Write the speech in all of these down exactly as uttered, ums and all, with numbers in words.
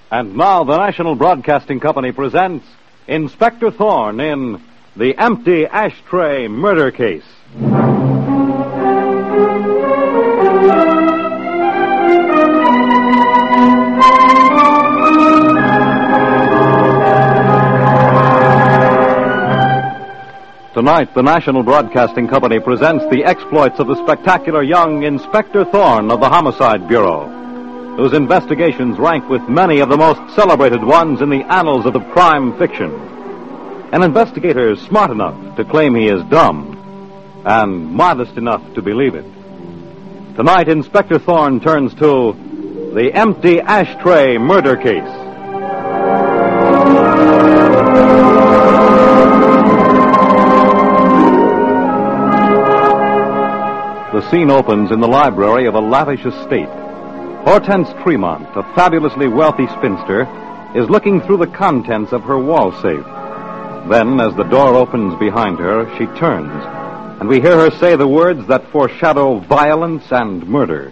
And now the National Broadcasting Company presents Inspector Thorne in The Empty Ashtray Murder Case. Tonight, the National Broadcasting Company presents the exploits of the spectacular young Inspector Thorne of the Homicide Bureau, whose investigations rank with many of the most celebrated ones in the annals of the crime fiction. An investigator smart enough to claim he is dumb, and modest enough to believe it. Tonight, Inspector Thorne turns to The Empty Ashtray Murder Case. The scene opens in the library of a lavish estate. Hortense Tremont, a fabulously wealthy spinster, is looking through the contents of her wall safe. Then, as the door opens behind her, she turns, and we hear her say the words that foreshadow violence and murder.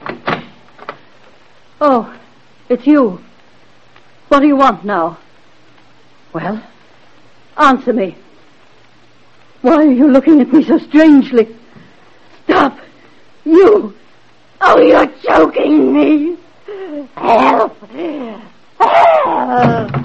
Oh, it's you. What do you want now? Well, answer me. Why are you looking at me so strangely? Stop! You! Oh, you're choking me! Help! Help!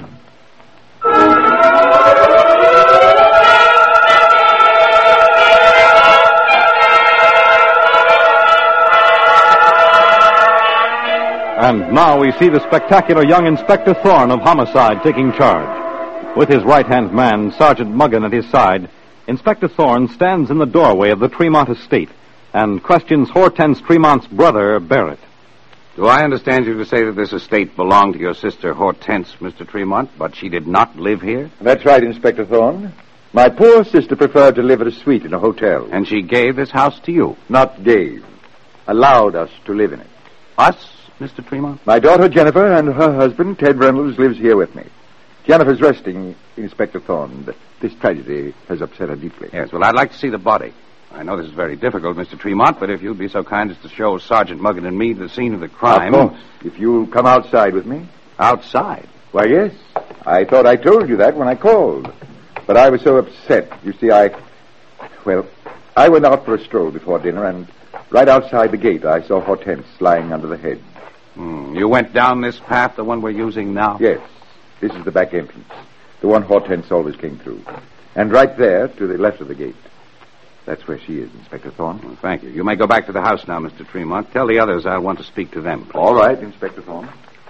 And now we see the spectacular young Inspector Thorne of Homicide taking charge. With his right-hand man, Sergeant Muggan, at his side, Inspector Thorne stands in the doorway of the Tremont estate and questions Hortense Tremont's brother, Barrett. Do I understand you to say that this estate belonged to your sister Hortense, Mister Tremont, but she did not live here? That's right, Inspector Thorne. My poor sister preferred to live at a suite in a hotel. And she gave this house to you? Not gave. Allowed us to live in it. Us, Mister Tremont? My daughter Jennifer and her husband, Ted Reynolds, lives here with me. Jennifer's resting, Inspector Thorne. This tragedy has upset her deeply. Yes, well, I'd like to see the body. I know this is very difficult, Mister Tremont, but if you'd be so kind as to show Sergeant Muggan and me the scene of the crime... Of course. If you'll come outside with me. Outside? Why, yes. I thought I told you that when I called. But I was so upset. You see, I... Well, I went out for a stroll before dinner, and right outside the gate I saw Hortense lying under the hedge. Hmm. You went down this path, the one we're using now? Yes. This is the back entrance. The one Hortense always came through. And right there, to the left of the gate. That's where she is, Inspector Thorne. Well, thank you. You may go back to the house now, Mister Tremont. Tell the others I want to speak to them, please. All right, Inspector Thorne.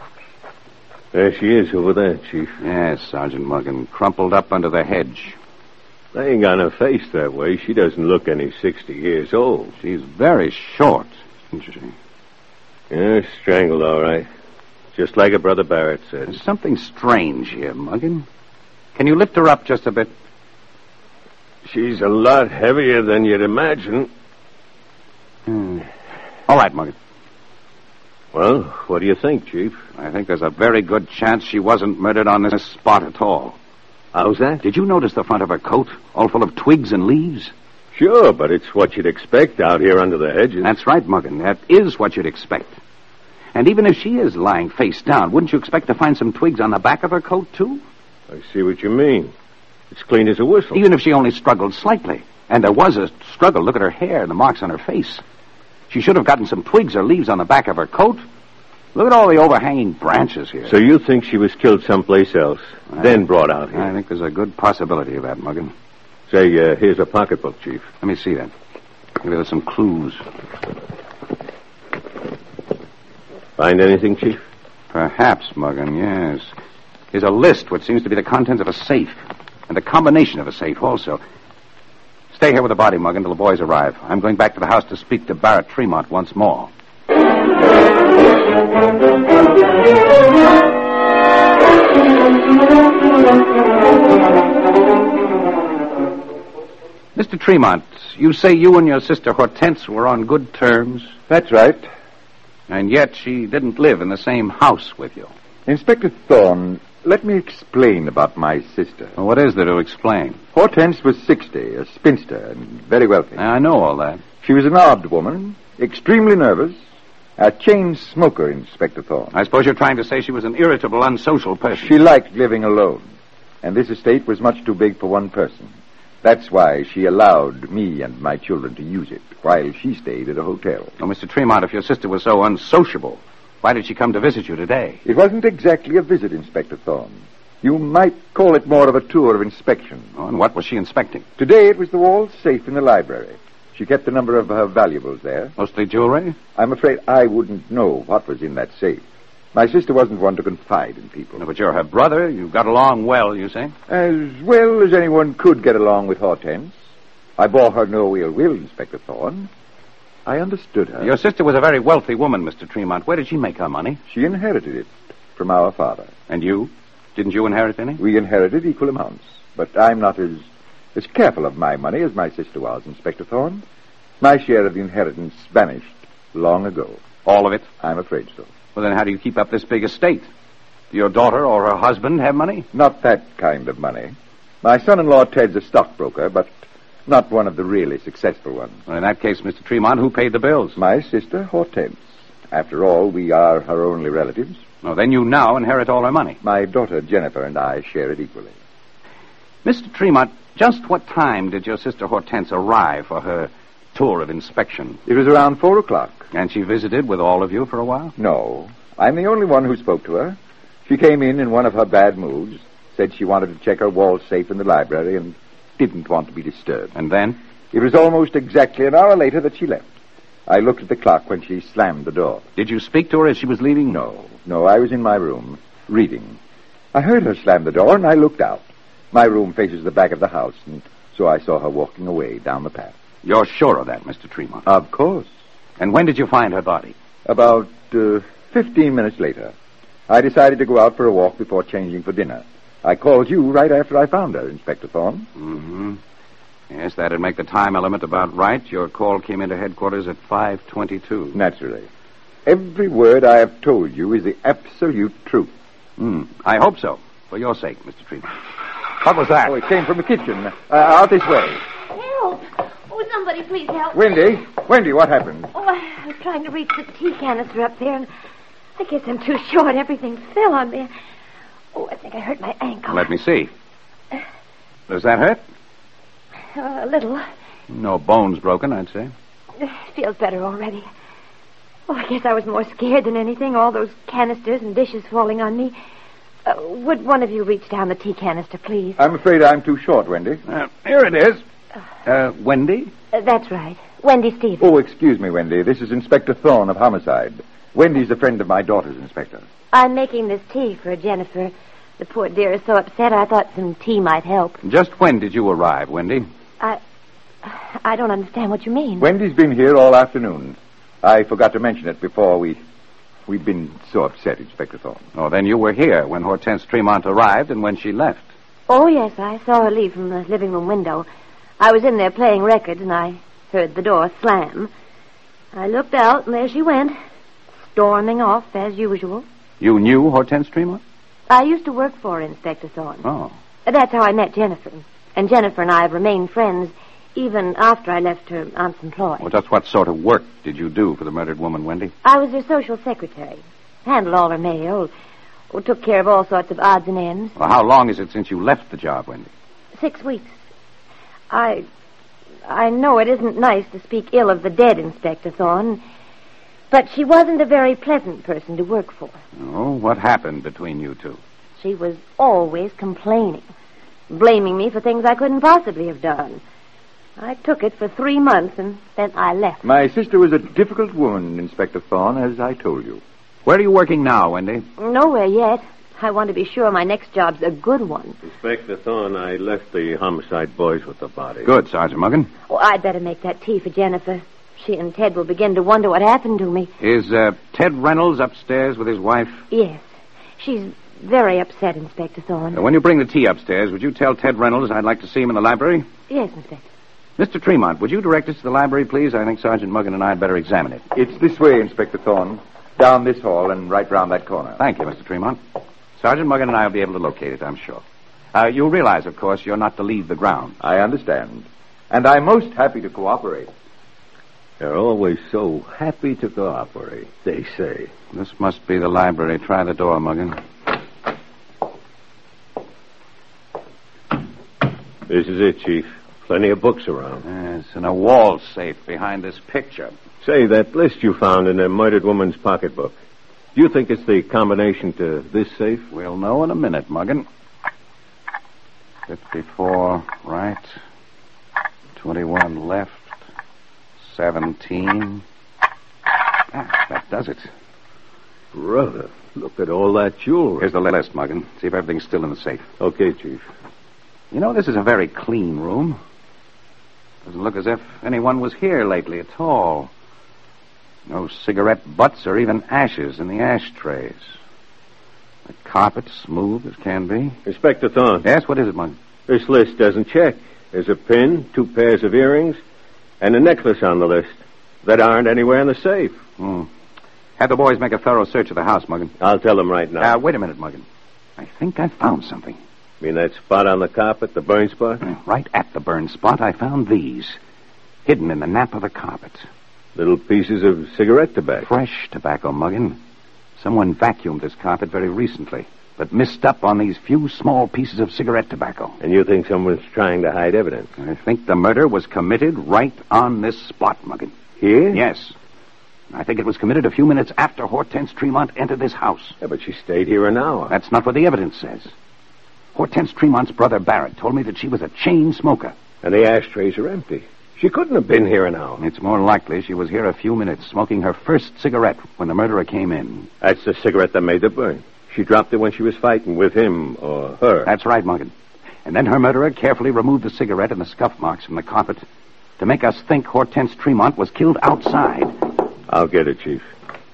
There she is over there, Chief. Yes, Sergeant Muggan, crumpled up under the hedge. They ain't got her face that way. She doesn't look any sixty years old. She's very short, isn't she? Yeah, strangled, all right. Just like her brother Barrett said. There's something strange here, Muggan. Can you lift her up just a bit? She's a lot heavier than you'd imagine. Hmm. All right, Muggan. Well, what do you think, Chief? I think there's a very good chance she wasn't murdered on this spot at all. How's that? Did you notice the front of her coat, all full of twigs and leaves? Sure, but it's what you'd expect out here under the hedges. That's right, Muggan. That is what you'd expect. And even if she is lying face down, wouldn't you expect to find some twigs on the back of her coat, too? I see what you mean. It's clean as a whistle. Even if she only struggled slightly. And there was a struggle. Look at her hair and the marks on her face. She should have gotten some twigs or leaves on the back of her coat. Look at all the overhanging branches here. So you think she was killed someplace else, I, then brought out here? I think there's a good possibility of that, Muggan. Say, uh, here's a pocketbook, Chief. Let me see that. Maybe there's some clues. Find anything, Chief? Perhaps, Muggan, yes. Here's a list which seems to be the contents of a safe. And a combination of a safe, also. Stay here with the body, Muggan, until the boys arrive. I'm going back to the house to speak to Barrett Tremont once more. Mister Tremont, you say you and your sister Hortense were on good terms? That's right. And yet she didn't live in the same house with you. Inspector Thorne, let me explain about my sister. Well, what is there to explain? Hortense was sixty, a spinster, and very wealthy. I know all that. She was an odd woman, extremely nervous, A chain smoker, Inspector Thorne. I suppose you're trying to say she was an irritable, unsocial person. She liked living alone, and this estate was much too big for one person. That's why she allowed me and my children to use it, while she stayed at a hotel. Oh, Mister Tremont, if your sister was so unsociable, why did she come to visit you today? It wasn't exactly a visit, Inspector Thorne. You might call it more of a tour of inspection. Oh, and what was she inspecting? Today it was the wall safe in the library. She kept a number of her valuables there. Mostly jewelry? I'm afraid I wouldn't know what was in that safe. My sister wasn't one to confide in people. No, but you're her brother. You got along well, you say? As well as anyone could get along with Hortense. I bore her no ill will, Inspector Thorne. I understood her. Your sister was a very wealthy woman, Mister Tremont. Where did she make her money? She inherited it from our father. And you? Didn't you inherit any? We inherited equal amounts. But I'm not as, as careful of my money as my sister was, Inspector Thorne. My share of the inheritance vanished long ago. All of it? I'm afraid so. Well, then how do you keep up this big estate? Do your daughter or her husband have money? Not that kind of money. My son-in-law Ted's a stockbroker, but not one of the really successful ones. Well, in that case, Mister Tremont, who paid the bills? My sister, Hortense. After all, we are her only relatives. Oh, then you now inherit all her money. My daughter, Jennifer, and I share it equally. Mister Tremont, just what time did your sister Hortense arrive for her tour of inspection? It was around four o'clock. And she visited with all of you for a while? No. I'm the only one who spoke to her. She came in in one of her bad moods, said she wanted to check her wall safe in the library, and didn't want to be disturbed. And then? It was almost exactly an hour later that she left. I looked at the clock when she slammed the door. Did you speak to her as she was leaving? No. No, I was in my room, reading. I heard her slam the door, and I looked out. My room faces the back of the house, and so I saw her walking away down the path. You're sure of that, Mister Tremont? Of course. And when did you find her body? About uh, fifteen minutes later. I decided to go out for a walk before changing for dinner. I called you right after I found her, Inspector Thorne. Mm-hmm. Yes, that'd make the time element about right. Your call came into headquarters at five twenty-two. Naturally. Every word I have told you is the absolute truth. Hmm. I hope so. For your sake, Mister Tremont. What was that? Oh, it came from the kitchen. Uh, out this way. Help! Oh, somebody please help. Wendy? Wendy, what happened? Oh, I was trying to reach the tea canister up there, and I guess I'm too short. Everything fell on me. Oh, I think I hurt my ankle. Let me see. Does that hurt? Uh, a little. No bones broken, I'd say. It feels better already. Oh, I guess I was more scared than anything, all those canisters and dishes falling on me. Uh, would one of you reach down the tea canister, please? I'm afraid I'm too short, Wendy. Uh, here it is. Uh, Wendy? Uh, that's right. Wendy Stevens. Oh, excuse me, Wendy. This is Inspector Thorne of Homicide. Wendy's a friend of my daughter's, Inspector. I'm making this tea for Jennifer. The poor dear is so upset, I thought some tea might help. Just when did you arrive, Wendy? I... I don't understand what you mean. Wendy's been here all afternoon. I forgot to mention it before we... We've been so upset, Inspector Thorne. Oh, then you were here when Hortense Tremont arrived and when she left. Oh, yes, I saw her leave from the living room window. I was in there playing records, and I heard the door slam. I looked out, and there she went, storming off as usual. You knew Hortense Tremont? I used to work for her, Inspector Thorne. Oh. That's how I met Jennifer. And Jennifer and I have remained friends even after I left her aunt's employ. Well, just what sort of work did you do for the murdered woman, Wendy? I was her social secretary. Handled all her mail. Took care of all sorts of odds and ends. Well, how long is it since you left the job, Wendy? Six weeks. I... I know it isn't nice to speak ill of the dead, Inspector Thorne, but she wasn't a very pleasant person to work for. Oh, what happened between you two? She was always complaining, blaming me for things I couldn't possibly have done. I took it for three months, and then I left. My sister was a difficult woman, Inspector Thorne, as I told you. Where are you working now, Wendy? Nowhere yet. I want to be sure my next job's a good one. Inspector Thorne, I left the homicide boys with the body. Good, Sergeant Muggan. Oh, I'd better make that tea for Jennifer. She and Ted will begin to wonder what happened to me. Is uh, Ted Reynolds upstairs with his wife? Yes. She's very upset, Inspector Thorne. Uh, when you bring the tea upstairs, would you tell Ted Reynolds I'd like to see him in the library? Yes, Inspector. Mister Tremont, would you direct us to the library, please? I think Sergeant Muggan and I had better examine it. It's this way, Inspector Thorne. Down this hall and right round that corner. Thank you, Mister Tremont. Sergeant Muggan and I will be able to locate it, I'm sure. Uh, you realize, of course, you're not to leave the ground. I understand. And I'm most happy to cooperate. They're always so happy to cooperate, they say. This must be the library. Try the door, Muggin. This is it, Chief. Plenty of books around. Yes, and a wall safe behind this picture. Say, that list you found in the murdered woman's pocketbook. Do you think it's the combination to this safe? We'll know in a minute, Muggin. fifty-four right. twenty-one left. seventeen. Ah, that does it. Brother, look at all that jewelry. Here's the list, Muggin. See if everything's still in the safe. Okay, Chief. You know, this is a very clean room. Doesn't look as if anyone was here lately at all. No cigarette butts or even ashes in the ashtrays. The carpet smooth as can be. Inspector Thorne. Yes, what is it, Mug? This list doesn't check. There's a pin, two pairs of earrings, and a necklace on the list that aren't anywhere in the safe. Hmm. Have the boys make a thorough search of the house, Muggin. I'll tell them right now. Uh, wait a minute, Muggin. I think I found something. You mean that spot on the carpet, the burn spot? Uh, right at the burn spot, I found these. Hidden in the nap of the carpet. Little pieces of cigarette tobacco. Fresh tobacco, Muggin. Someone vacuumed this carpet very recently, but missed up on these few small pieces of cigarette tobacco. And you think someone's trying to hide evidence? I think the murder was committed right on this spot, Muggin. Here? Yes. I think it was committed a few minutes after Hortense Tremont entered this house. Yeah, but she stayed here an hour. That's not what the evidence says. Hortense Tremont's brother Barrett told me that she was a chain smoker. And the ashtrays are empty. She couldn't have been here an hour. It's more likely she was here a few minutes smoking her first cigarette when the murderer came in. That's the cigarette that made the burn. She dropped it when she was fighting with him or her. That's right, Muggin. And then her murderer carefully removed the cigarette and the scuff marks from the carpet to make us think Hortense Tremont was killed outside. I'll get it, Chief.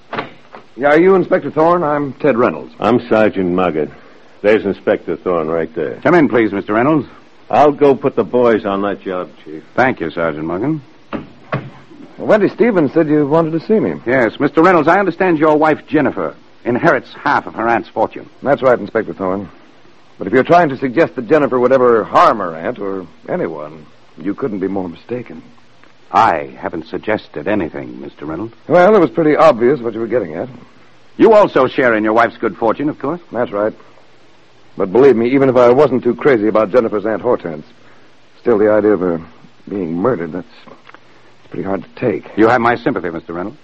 Yeah, are you Inspector Thorne? I'm Ted Reynolds. I'm Sergeant Muggin. There's Inspector Thorne right there. Come in, please, Mister Reynolds. I'll go put the boys on that job, Chief. Thank you, Sergeant Muggin. Well, Wendy Stevens said you wanted to see me. Yes, Mister Reynolds, I understand your wife, Jennifer, inherits half of her aunt's fortune. That's right, Inspector Thorne. But if you're trying to suggest that Jennifer would ever harm her aunt or anyone, you couldn't be more mistaken. I haven't suggested anything, Mister Reynolds. Well, it was pretty obvious what you were getting at. You also share in your wife's good fortune, of course? That's right. But believe me, even if I wasn't too crazy about Jennifer's Aunt Hortense, still the idea of her being murdered, that's it's pretty hard to take. You have my sympathy, Mister Reynolds.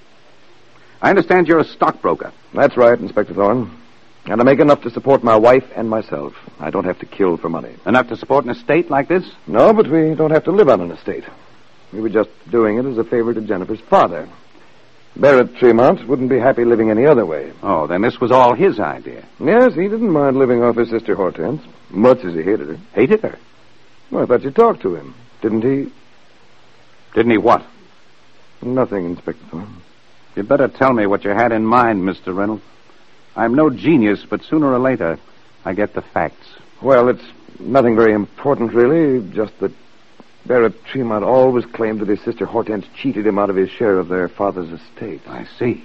I understand you're a stockbroker. That's right, Inspector Thorne. And I make enough to support my wife and myself. I don't have to kill for money. Enough to support an estate like this? No, but we don't have to live on an estate. We were just doing it as a favor to Jennifer's father. Barrett Tremont wouldn't be happy living any other way. Oh, then this was all his idea. Yes, he didn't mind living off his sister Hortense, much as he hated her. Hated her? Well, I thought you talked to him. Didn't he? Didn't he what? Nothing, Inspector Thorne. You'd better tell me what you had in mind, Mister Reynolds. I'm no genius, but sooner or later, I get the facts. Well, it's nothing very important, really. Just that Barrett Tremont always claimed that his sister Hortense cheated him out of his share of their father's estate. I see.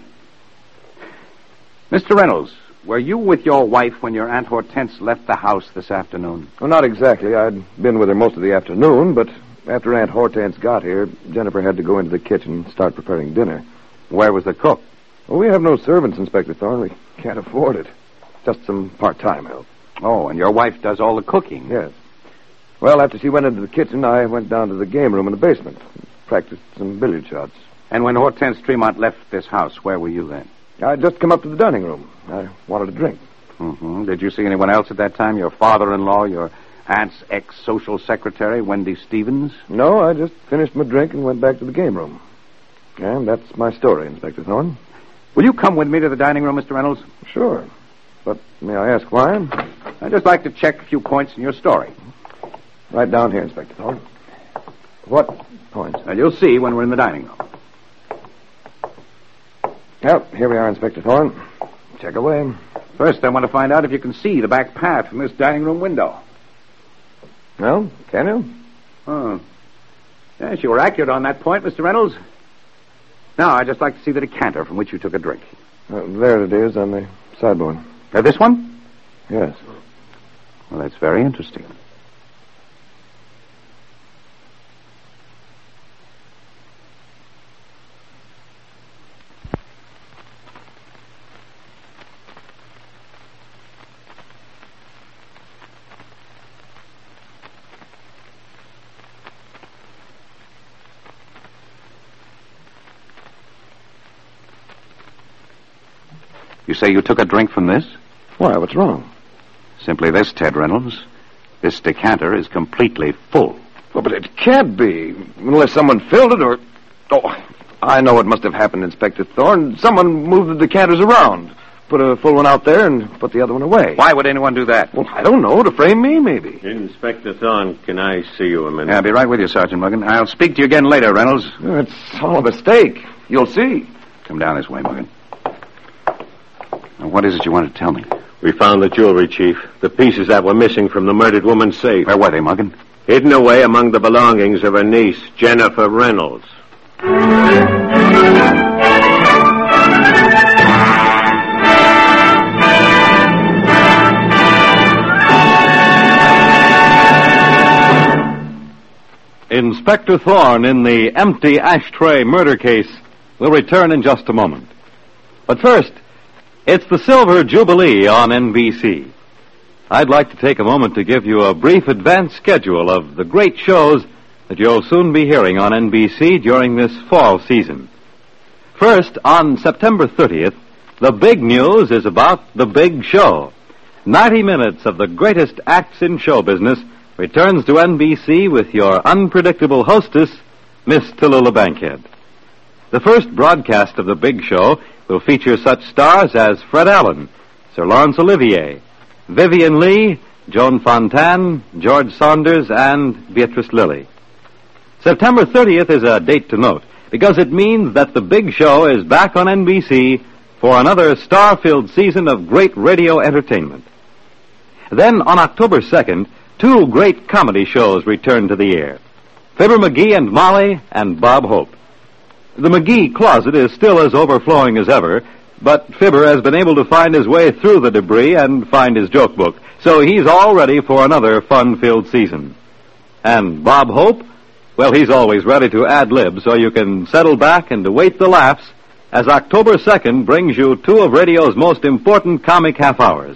Mister Reynolds, were you with your wife when your Aunt Hortense left the house this afternoon? Well, not exactly. I'd been with her most of the afternoon, but after Aunt Hortense got here, Jennifer had to go into the kitchen and start preparing dinner. Where was the cook? Well, we have no servants, Inspector Thorne. We can't afford it. Just some part-time help. Oh, and your wife does all the cooking? Yes. Well, after she went into the kitchen, I went down to the game room in the basement, practiced some billiard shots. And when Hortense Tremont left this house, where were you then? I'd just come up to the dining room. I wanted a drink. Mm-hmm. Did you see anyone else at that time? Your father-in-law, your aunt's ex-social secretary, Wendy Stevens? No, I just finished my drink and went back to the game room. And that's my story, Inspector Thorne. Will you come with me to the dining room, Mister Reynolds? Sure. But may I ask why? I'd just like to check a few points in your story. Right down here, Inspector Thorne. What points? Well, you'll see when we're in the dining room. Well, here we are, Inspector Thorne. Check away. First, I want to find out if you can see the back path from this dining room window. Well, can you? Oh. Yes, you were accurate on that point, Mister Reynolds. Now, I'd just like to see the decanter from which you took a drink. Uh, there it is on the sideboard. Uh, this one? Yes. Well, that's very interesting. You say you took a drink from this? Why, what's wrong? Simply this, Ted Reynolds. This decanter is completely full. Well, but it can't be, unless someone filled it or... Oh, I know what must have happened, Inspector Thorne. Someone moved the decanters around. Put a full one out there and put the other one away. Why would anyone do that? Well, I don't know. To frame me, maybe. Inspector Thorne, can I see you a minute? Yeah, I'll be right with you, Sergeant Muggin. I'll speak to you again later, Reynolds. It's all a mistake. You'll see. Come down this way, Muggin. Now, what is it you want to tell me? We found the jewelry, Chief. The pieces that were missing from the murdered woman's safe. Where were they, Muggin? Hidden away among the belongings of her niece, Jennifer Reynolds. Inspector Thorne in the empty ashtray murder case will return in just a moment. But first, it's the Silver Jubilee on N B C. I'd like to take a moment to give you a brief advance schedule of the great shows that you'll soon be hearing on N B C during this fall season. First, on September thirtieth, the big news is about The Big Show. Ninety minutes of the greatest acts in show business returns to N B C with your unpredictable hostess, Miss Tallulah Bankhead. The first broadcast of The Big Show will feature such stars as Fred Allen, Sir Laurence Olivier, Vivian Leigh, Joan Fontaine, George Saunders, and Beatrice Lilly. September thirtieth is a date to note because it means that The Big Show is back on N B C for another star-filled season of great radio entertainment. Then, on October second, two great comedy shows return to the air. Fibber McGee and Molly and Bob Hope. The McGee closet is still as overflowing as ever, but Fibber has been able to find his way through the debris and find his joke book, so he's all ready for another fun-filled season. And Bob Hope? Well, he's always ready to ad-lib, so you can settle back and await the laughs as October second brings you two of radio's most important comic half-hours.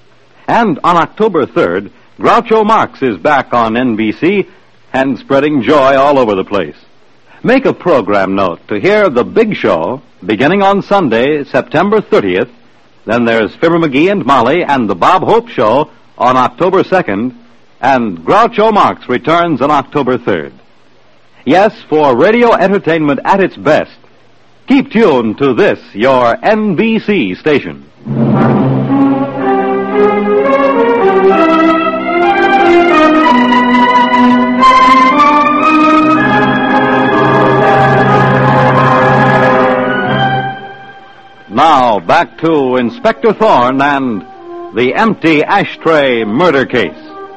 And on October third, Groucho Marx is back on N B C and spreading joy all over the place. Make a program note to hear The Big Show beginning on Sunday, September thirtieth. Then there's Fibber McGee and Molly and the Bob Hope Show on October second, and Groucho Marx returns on October third. Yes, for radio entertainment at its best, keep tuned to this, your N B C station. Now, back to Inspector Thorne and the empty ashtray murder case.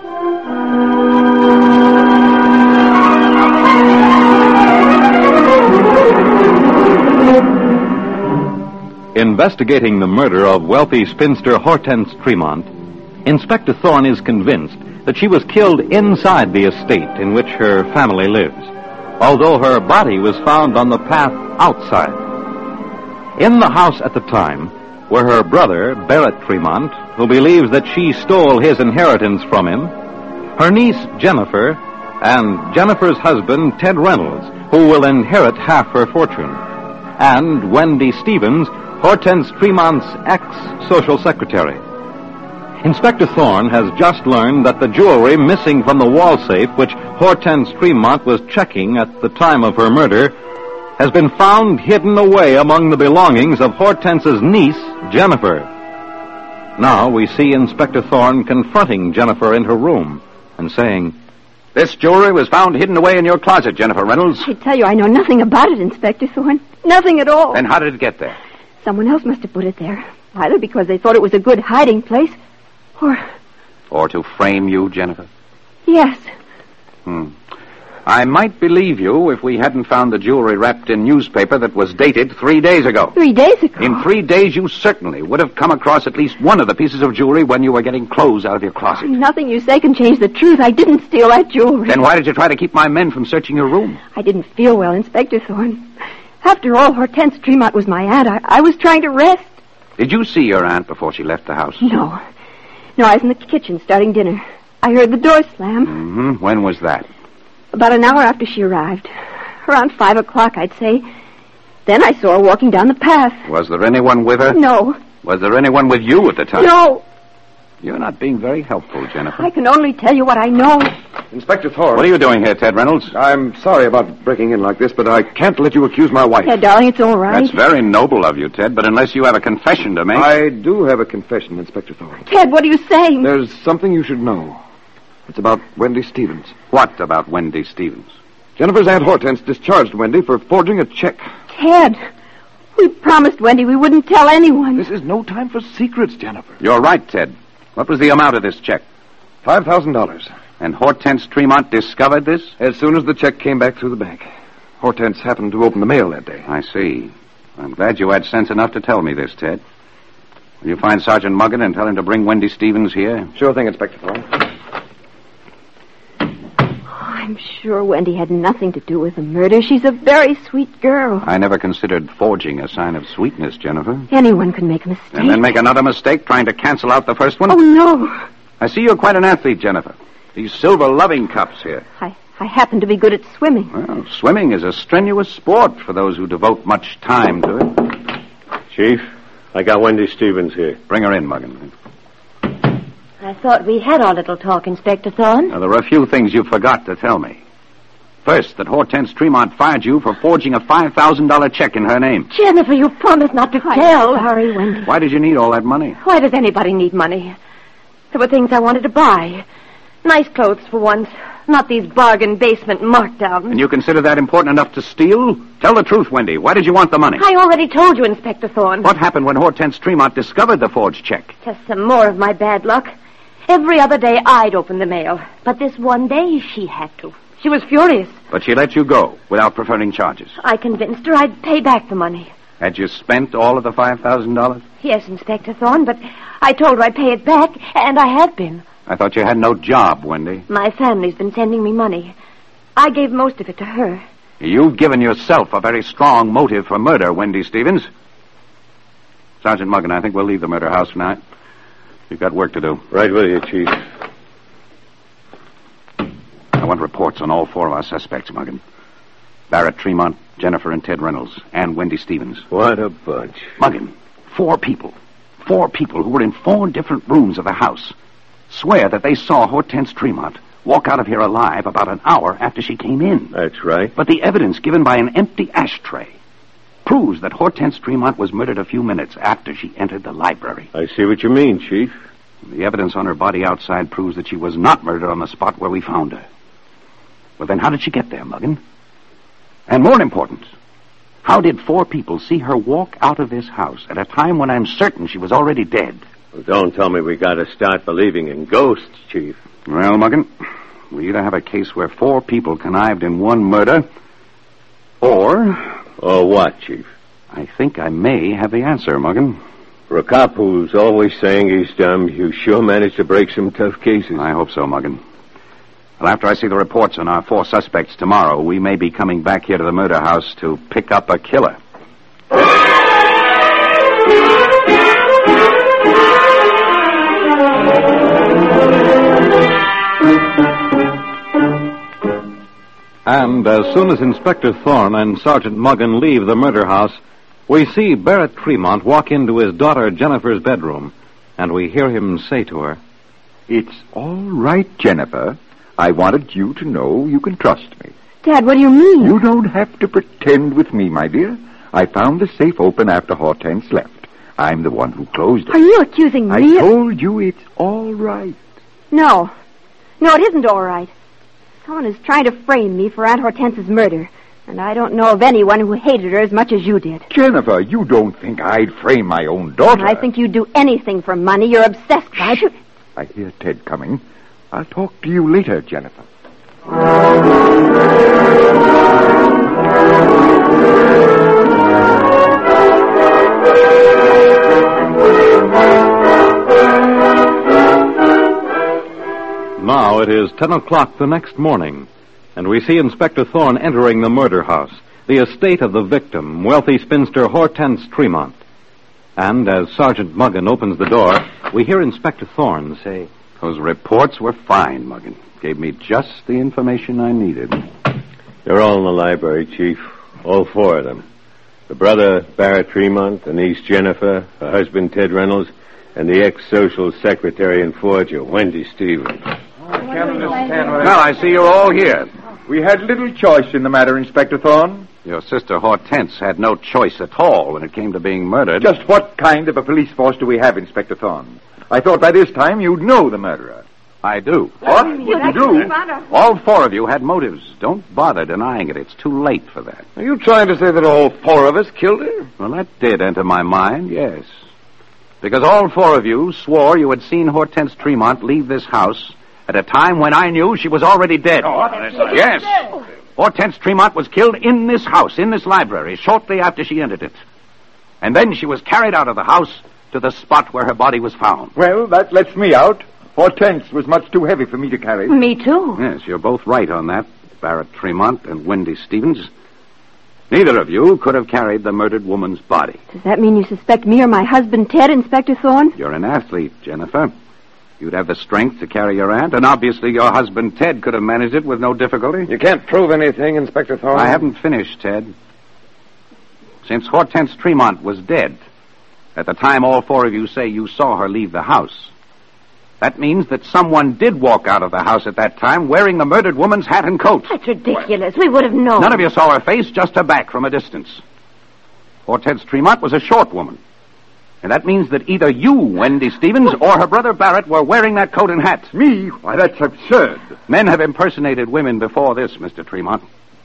Investigating the murder of wealthy spinster Hortense Tremont, Inspector Thorne is convinced that she was killed inside the estate in which her family lives, although her body was found on the path outside. In the house at the time were her brother, Barrett Tremont, who believes that she stole his inheritance from him, her niece, Jennifer, and Jennifer's husband, Ted Reynolds, who will inherit half her fortune, and Wendy Stevens, Hortense Tremont's ex-social secretary. Inspector Thorne has just learned that the jewelry missing from the wall safe, which Hortense Tremont was checking at the time of her murder, has been found hidden away among the belongings of Hortense's niece, Jennifer. Now we see Inspector Thorne confronting Jennifer in her room and saying, "This jewelry was found hidden away in your closet, Jennifer Reynolds." I tell you, I know nothing about it, Inspector Thorne. Nothing at all. Then how did it get there? Someone else must have put it there. Either because they thought it was a good hiding place, or... Or to frame you, Jennifer? Yes. Hmm. I might believe you if we hadn't found the jewelry wrapped in newspaper that was dated three days ago. Three days ago? In three days, you certainly would have come across at least one of the pieces of jewelry when you were getting clothes out of your closet. Nothing you say can change the truth. I didn't steal that jewelry. Then why did you try to keep my men from searching your room? I didn't feel well, Inspector Thorne. After all, Hortense Tremont was my aunt. I, I was trying to rest. Did you see your aunt before she left the house? No. No, I was in the kitchen starting dinner. I heard the door slam. Mm-hmm. When was that? About an hour after she arrived. Around five o'clock, I'd say. Then I saw her walking down the path. Was there anyone with her? No. Was there anyone with you at the time? No. You're not being very helpful, Jennifer. I can only tell you what I know. Inspector Thorne. What are you doing here, Ted Reynolds? I'm sorry about breaking in like this, but I can't let you accuse my wife. Yeah, darling, it's all right. That's very noble of you, Ted, but unless you have a confession to make... I do have a confession, Inspector Thorne. Ted, what are you saying? There's something you should know. It's about Wendy Stevens. What about Wendy Stevens? Jennifer's Aunt Hortense discharged Wendy for forging a check. Ted, we promised Wendy we wouldn't tell anyone. This is no time for secrets, Jennifer. You're right, Ted. What was the amount of this check? Five thousand dollars. And Hortense Tremont discovered this? As soon as the check came back through the bank. Hortense happened to open the mail that day. I see. I'm glad you had sense enough to tell me this, Ted. Will you find Sergeant Muggen and tell him to bring Wendy Stevens here? Sure thing, Inspector Thorne. I'm sure Wendy had nothing to do with the murder. She's a very sweet girl. I never considered forging a sign of sweetness, Jennifer. Anyone can make a mistake. And then make another mistake trying to cancel out the first one? Oh, no. I see you're quite an athlete, Jennifer. These silver loving cups here. I, I happen to be good at swimming. Well, swimming is a strenuous sport for those who devote much time to it. Chief, I got Wendy Stevens here. Bring her in, Muggen. I thought we had our little talk, Inspector Thorne. Now, there are a few things you forgot to tell me. First, that Hortense Tremont fired you for forging a five thousand dollars check in her name. Jennifer, you promised not to I'm tell. sorry, Wendy. Why did you need all that money? Why does anybody need money? There were things I wanted to buy. Nice clothes for once. Not these bargain basement markdowns. And you consider that important enough to steal? Tell the truth, Wendy. Why did you want the money? I already told you, Inspector Thorne. What happened when Hortense Tremont discovered the forged check? Just some more of my bad luck. Every other day I'd open the mail. But this one day she had to. She was furious. But she let you go without preferring charges. I convinced her I'd pay back the money. Had you spent all of the five thousand dollars? Yes, Inspector Thorne, but I told her I'd pay it back, and I have been. I thought you had no job, Wendy. My family's been sending me money. I gave most of it to her. You've given yourself a very strong motive for murder, Wendy Stevens. Sergeant Muggen, I think we'll leave the murder house tonight. You've got work to do. Right with you, Chief. I want reports on all four of our suspects, Muggen. Barrett Tremont, Jennifer and Ted Reynolds, and Wendy Stevens. What a bunch. Muggen, four people. Four people who were in four different rooms of the house swear that they saw Hortense Tremont walk out of here alive about an hour after she came in. That's right. But the evidence given by an empty ashtray proves that Hortense Tremont was murdered a few minutes after she entered the library. I see what you mean, Chief. The evidence on her body outside proves that she was not murdered on the spot where we found her. Well, then how did she get there, Muggen? And more important, how did four people see her walk out of this house at a time when I'm certain she was already dead? Well, don't tell me we got to start believing in ghosts, Chief. Well, Muggen, we either have a case where four people connived in one murder, or... Or what, Chief? I think I may have the answer, Muggen. For a cop who's always saying he's dumb, you sure managed to break some tough cases. I hope so, Muggen. Well, after I see the reports on our four suspects tomorrow, we may be coming back here to the murder house to pick up a killer. And as soon as Inspector Thorne and Sergeant Muggen leave the murder house, we see Barrett Tremont walk into his daughter Jennifer's bedroom, and we hear him say to her, It's all right, Jennifer. I wanted you to know you can trust me. Dad, what do you mean? You don't have to pretend with me, my dear. I found the safe open after Hortense left. I'm the one who closed it. Are you accusing me? I of... told you it's all right. No. No, it isn't all right. Someone is trying to frame me for Aunt Hortense's murder, and I don't know of anyone who hated her as much as you did. Jennifer, you don't think I'd frame my own daughter. I think you'd do anything for money. You're obsessed by it. I hear Ted coming. I'll talk to you later, Jennifer. Now it is ten o'clock the next morning, and we see Inspector Thorne entering the murder house, the estate of the victim, wealthy spinster Hortense Tremont. And as Sergeant Muggen opens the door, we hear Inspector Thorne say, Those reports were fine, Muggen. Gave me just the information I needed. They're all in the library, Chief. All four of them. The brother, Barrett Tremont, the niece, Jennifer, her husband, Ted Reynolds, and the ex-social secretary and forger, Wendy Stevens. Well, I see you're all here. We had little choice in the matter, Inspector Thorne. Your sister Hortense had no choice at all when it came to being murdered. Just what kind of a police force do we have, Inspector Thorne? I thought by this time you'd know the murderer. I do. What? What you do? All four of you had motives. Don't bother denying it. It's too late for that. Are you trying to say that all four of us killed her? Well, that did enter my mind, yes. Because all four of you swore you had seen Hortense Tremont leave this house at a time when I knew she was already dead. Oh, yes. Hortense Tremont was killed in this house, in this library, shortly after she entered it. And then she was carried out of the house to the spot where her body was found. Well, that lets me out. Hortense was much too heavy for me to carry. Me too. Yes, you're both right on that, Barrett Tremont and Wendy Stevens. Neither of you could have carried the murdered woman's body. Does that mean you suspect me or my husband, Ted, Inspector Thorne? You're an athlete, Jennifer. You'd have the strength to carry your aunt, and obviously your husband, Ted, could have managed it with no difficulty. You can't prove anything, Inspector Thorne. I haven't finished, Ted. Since Hortense Tremont was dead, at the time all four of you say you saw her leave the house, that means that someone did walk out of the house at that time wearing the murdered woman's hat and coat. That's ridiculous. We would have known. None of you saw her face, just her back from a distance. Hortense Tremont was a short woman. And that means that either you, Wendy Stevens, or her brother Barrett were wearing that coat and hat. Me? Why, that's absurd. Men have impersonated women before this, Mister Tremont.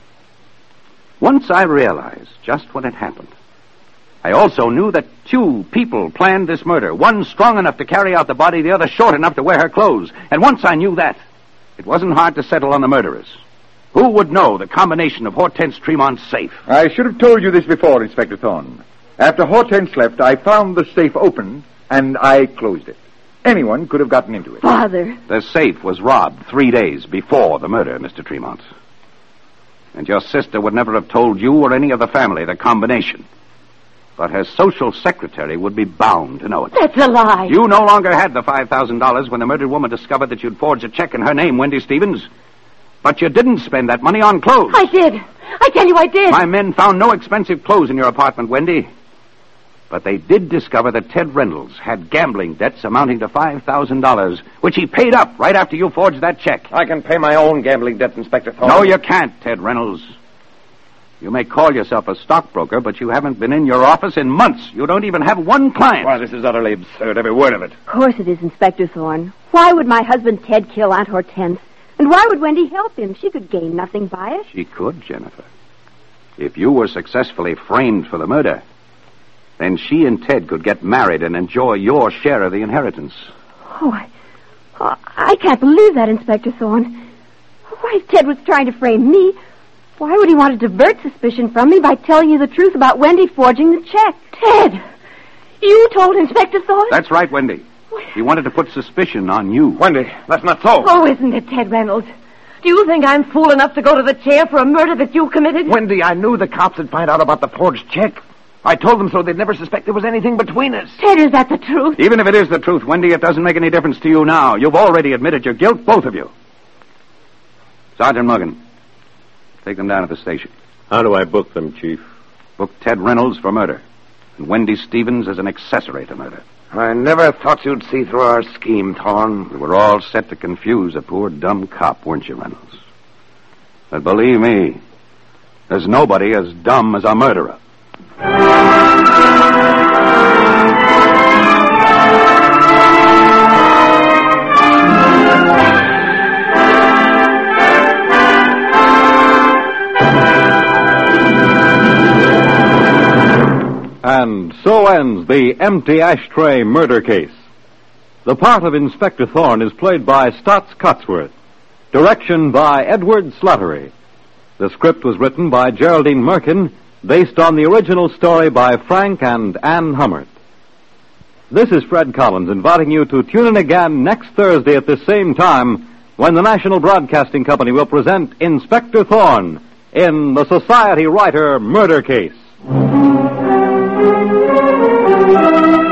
Once I realized just what had happened, I also knew that two people planned this murder, one strong enough to carry out the body, the other short enough to wear her clothes. And once I knew that, it wasn't hard to settle on the murderers. Who would know the combination of Hortense Tremont's safe? I should have told you this before, Inspector Thorne. After Hortense left, I found the safe open, and I closed it. Anyone could have gotten into it. Father. The safe was robbed three days before the murder, Mister Tremont. And your sister would never have told you or any of the family the combination. But her social secretary would be bound to know it. That's a lie. You no longer had the five thousand dollars when the murdered woman discovered that you'd forged a check in her name, Wendy Stevens. But you didn't spend that money on clothes. I did. I tell you I did. My men found no expensive clothes in your apartment, Wendy. But they did discover that Ted Reynolds had gambling debts amounting to five thousand dollars, which he paid up right after you forged that check. I can pay my own gambling debt, Inspector Thorne. No, you can't, Ted Reynolds. You may call yourself a stockbroker, but you haven't been in your office in months. You don't even have one client. Why, this is utterly absurd, every word of it. Of course it is, Inspector Thorne. Why would my husband Ted kill Aunt Hortense? And why would Wendy help him? She could gain nothing by it. She could, Jennifer. If you were successfully framed for the murder, then she and Ted could get married and enjoy your share of the inheritance. Oh, I, oh, I can't believe that, Inspector Thorne. Why, if Ted was trying to frame me, why would he want to divert suspicion from me by telling you the truth about Wendy forging the check? Ted, you told Inspector Thorne? That's right, Wendy. He wanted to put suspicion on you. Wendy, that's not so. Oh, isn't it, Ted Reynolds? Do you think I'm fool enough to go to the chair for a murder that you committed? Wendy, I knew the cops would find out about the forged check. I told them so they'd never suspect there was anything between us. Ted, is that the truth? Even if it is the truth, Wendy, it doesn't make any difference to you now. You've already admitted your guilt, both of you. Sergeant Muggan, take them down to the station. How do I book them, Chief? Book Ted Reynolds for murder, and Wendy Stevens as an accessory to murder. I never thought you'd see through our scheme, Thorne. We were all set to confuse a poor dumb cop, weren't you, Reynolds? But believe me, there's nobody as dumb as a murderer. And so ends the Empty Ashtray murder case. The part of Inspector Thorne is played by Stotts Cotsworth. Direction by Edward Slattery. The script was written by Geraldine Merkin, based on the original story by Frank and Ann Hummert. This is Fred Collins inviting you to tune in again next Thursday at the same time when the National Broadcasting Company will present Inspector Thorne in the Society Writer Murder Case. Thank you.